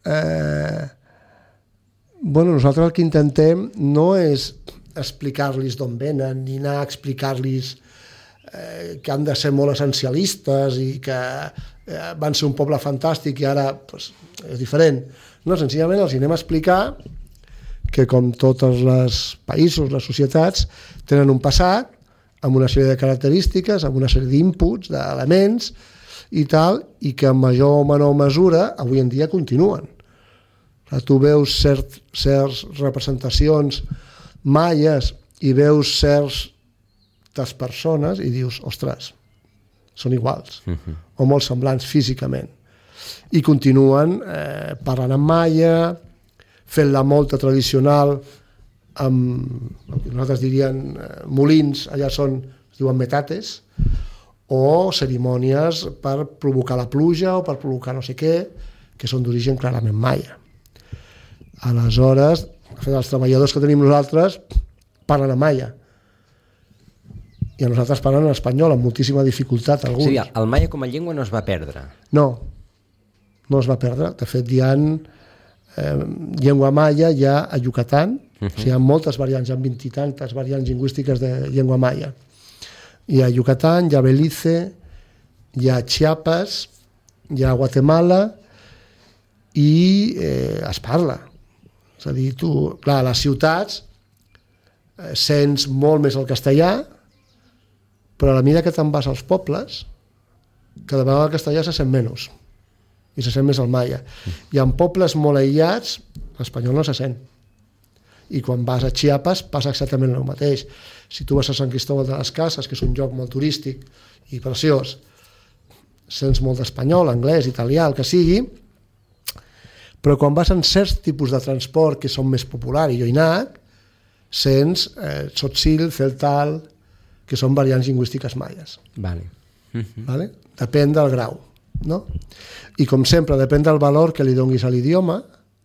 nosaltres el que intentem no és explicar-los d'on venen ni anar a explicar-los que han de ser molt essencialistes i que van ser un poble fantàstic i ara és diferent. No, senzillament els anem a explicar que com tots els països, les societats, tenen un passat amb una sèrie de característiques, amb una sèrie d'inputs, d'elements i tal, i que en major o menor mesura avui en dia continuen. Tu veus certes representacions maies i veus certes persones i dius, ostres, són iguals, o molt semblants físicament. I continuen parlant en maia, fent-la molta tradicional, amb el que nosaltres diríem molins, allà es diuen metates, o cerimònies per provocar la pluja o per provocar no sé què, que són d'origen clarament maia. Aleshores, els treballadors que tenim nosaltres parlen en maia, i a nosaltres parlen en espanyol amb moltíssima dificultat alguns. O sigui, el maia com a llengua no es va perdre? No es va perdre. De fet, hi ha llengua maia ja a Yucatán, o sigui, hi ha moltes variants, hi ha 20 i tantes variants lingüístiques de llengua maia. Hi ha Yucatán, hi ha Belize, hi ha Chiapas, hi ha Guatemala i es parla. És a dir, tu, clar, a les ciutats sents molt més el castellà, però a la mida que te'n vas als pobles, cada vegada el castellà se sent menys i se sent més el maia. I en pobles molt aïllats, l'espanyol no se sent. i quan vas a Chiapas passa exactament el mateix. Si tu vas a Sant Cristóbal de les Cases, que és un lloc molt turístic i preciós, sents molt d'espanyol, anglès, italià, el que sigui, però quan vas en certs tipus de transport que són més populars, i jo he anat, sents tzotzil, celtal, que són variants lingüístiques maies. Vale. Vale? Depèn del grau, no? I com sempre, depèn del valor que li donis a l'idioma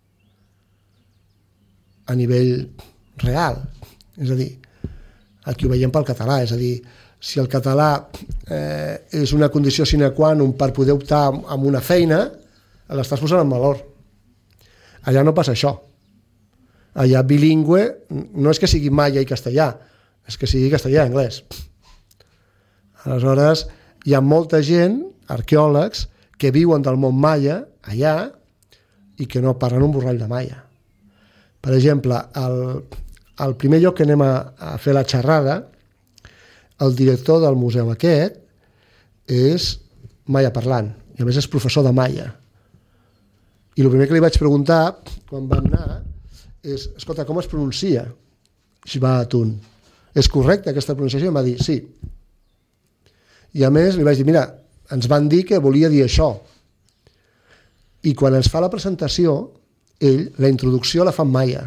a nivell real. És a dir, aquí ho veiem pel català, és a dir, si el català és una condició sine qua non per poder optar a una feina, l'estàs posant en valor. Allà no passa això. Allà bilingüe no és que sigui maia i castellà, és que sigui castellà i anglès. Aleshores, hi ha molta gent, arqueòlegs, que viuen del món maia allà i que no parlen un borrall de maia. Per exemple, el primer lloc que anem a fer la xerrada, el director del museu aquest és maia parlant, i a més és professor de maia. I el primer que li vaig preguntar, quan vam anar, és, escolta, com es pronuncia Xbaatun? És correcta aquesta pronunciació? I em va dir, sí. I a més li vaig dir, mira, ens van dir que volia dir això. I quan ens fa la presentació, ell, la introducció la fa en maia.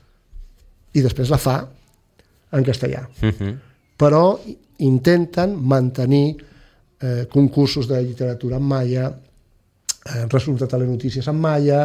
I després la fa en castellà. Però intenten mantenir concursos de literatura en maia, resums de telenotícies en maia...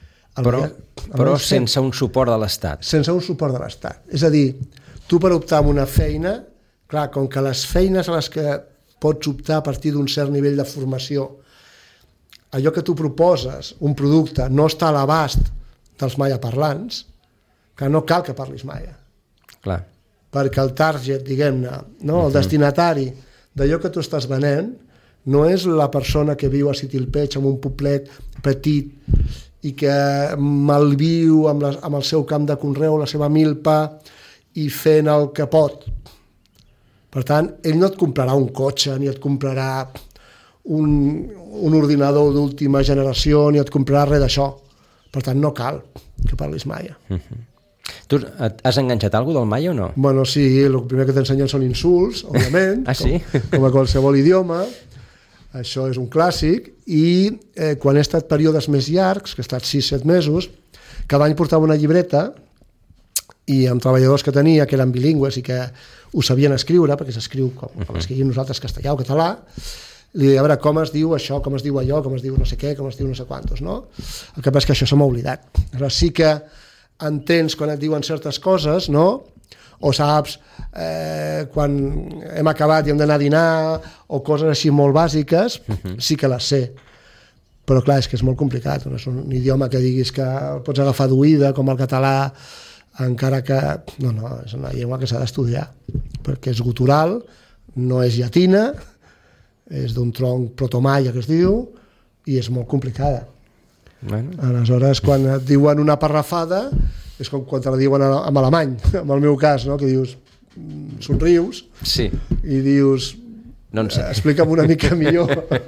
Però sense un suport de l'Estat. Sense un suport de l'Estat. És a dir, tu per optar a una feina, clar, com que les feines a les que pots optar a partir d'un cert nivell de formació, allò que tu proposes, un producte, no està a l'abast dels maia parlants, que no cal que parlis maia. Clar. Perquè el target, diguem-ne, no? El destinatari d'allò que tu estàs venent no és la persona que viu a Sitilpeix en un poblet petit i que malviu amb el seu camp de conreu, la seva milpa, i fent el que pot. Per tant, ell no et comprarà un cotxe, ni et comprarà un ordinador d'última generació, ni et comprarà res d'això. Per tant, no cal que parlis maia. Tu has enganxat alguna del maia o no? Bueno, sí, el primer que t'ensenyen són insults, òbviament, sí? com a qualsevol idioma. Això és un clàssic. I quan he estat períodes més llargs, que he estat 6-7 mesos, cada any portava una llibreta i amb treballadors que tenia, que eren bilingües i que ho sabien escriure, perquè s'escriu com escrivim nosaltres castellà o català, li deia, a veure, com es diu això, com es diu allò, com es diu no sé què, com es diu no sé quantos, no? El que passa és que això se m'ha oblidat. Aleshores, sí que entens quan et diuen certes coses, no? O saps quan hem acabat i hem d'anar a dinar, o coses així molt bàsiques, sí que les sé. Però clar, és que és molt complicat, no és un idioma que diguis que el pots agafar d'oïda, com el català, encara que... No, és una llengua que s'ha d'estudiar, perquè és gutural, no és llatina, és d'un tronc protomaia que es diu, i és molt complicada. Bueno. Aleshores, quan et diuen una parrafada, és com quan te la diuen en alemany, en el meu cas, no? Que dius, somrius, sí. I dius, no en sé. Explica'm una mica millor.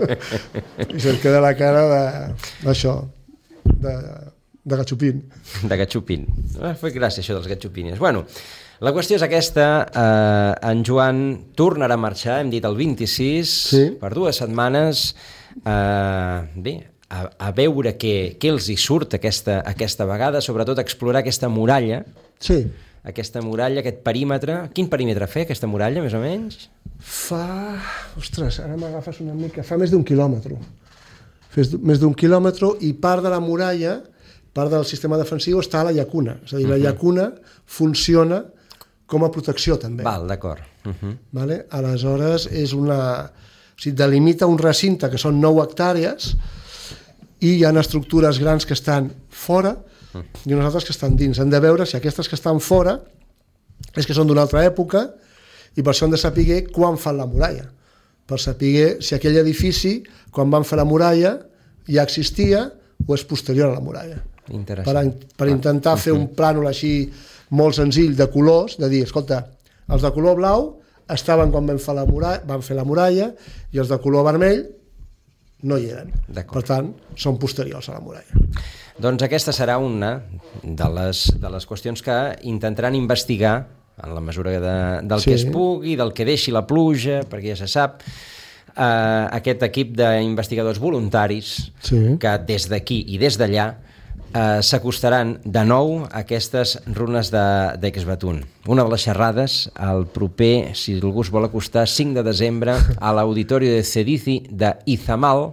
I se't queda la cara d'això, de gatxupín. De gatxupín. Fa gràcia això dels gatxupines. Bueno, la qüestió és aquesta, en Joan tornarà a marxar, hem dit el 26, sí. Per 2 setmanes, bé, a veure què els hi surt aquesta vegada, sobretot explorar aquesta muralla, sí. Aquesta muralla, aquest perímetre. Quin perímetre fa aquesta muralla, més o menys? Ostres, ara m'agafes una mica, fa més d'1 quilòmetre. Més d'1 quilòmetre, i part de la muralla, part del sistema defensiu, està a la llacuna. És a dir, la llacuna funciona com a protecció, també. Val, d'acord. Vale? Aleshores, és una... O sigui, delimita un recinte que són 9 hectàrees, i hi ha estructures grans que estan fora i unes altres que estan dins. Hem de veure si aquestes que estan fora és que són d'una altra època, i per això hem de saber quan fan la muralla, per saber si aquell edifici, quan van fer la muralla, ja existia o és posterior a la muralla. Per intentar fer un plànol així molt senzill de colors, de dir, escolta, els de color blau estaven quan van fer la muralla i els de color vermell no hi eren. Per tant, són posteriors a la muralla. Doncs aquesta serà una de les qüestions que intentaran investigar en la mesura del que es pugui, del que deixi la pluja, perquè ja se sap, aquest equip d'investigadors voluntaris que des d'aquí i des d'allà s'acostaran de nou a aquestes runes d'Ecbatun. Una de les xerrades el proper, si algú es vol acostar, 5 de desembre a l'Auditori de Cedici d'Izamal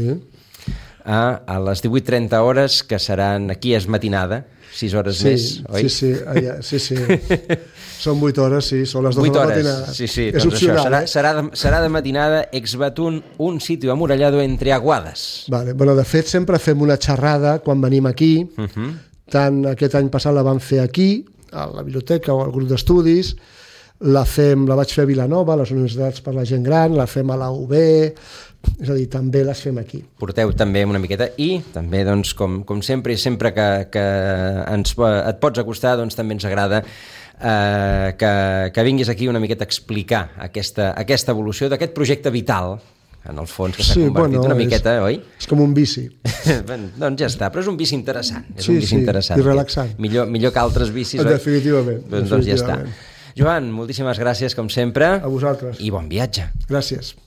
a les 18:30 hores, que seran aquí és matinada, 6 hores més, oi? Sí. Són 8 hores, sí, són les 2 de la matinada. Sí, és doncs opcional, això, serà de matinada. Ecbatun, un sitio amurallado entre aguades. Vale. Bueno, de fet, sempre fem una xerrada quan venim aquí. Tant aquest any passat la vam fer aquí, a la biblioteca o al grup d'estudis, la vaig fer a Vilanova, a les universitats per la gent gran, la fem a la UB, és a dir, també les fem aquí. Porteu també una miqueta i també, doncs, com sempre, i sempre que et pots acostar, doncs també ens agrada que vinguis aquí una miqueta a explicar aquesta evolució d'aquest projecte vital, en el fons, que s'ha convertit una miqueta, oi? És com un bici. Doncs ja està, però és un bici interessant. I relaxant. Millor que altres bicis, oi? Definitivament. Doncs ja està. Joan, moltíssimes gràcies, com sempre. A vosaltres. I bon viatge. Gràcies.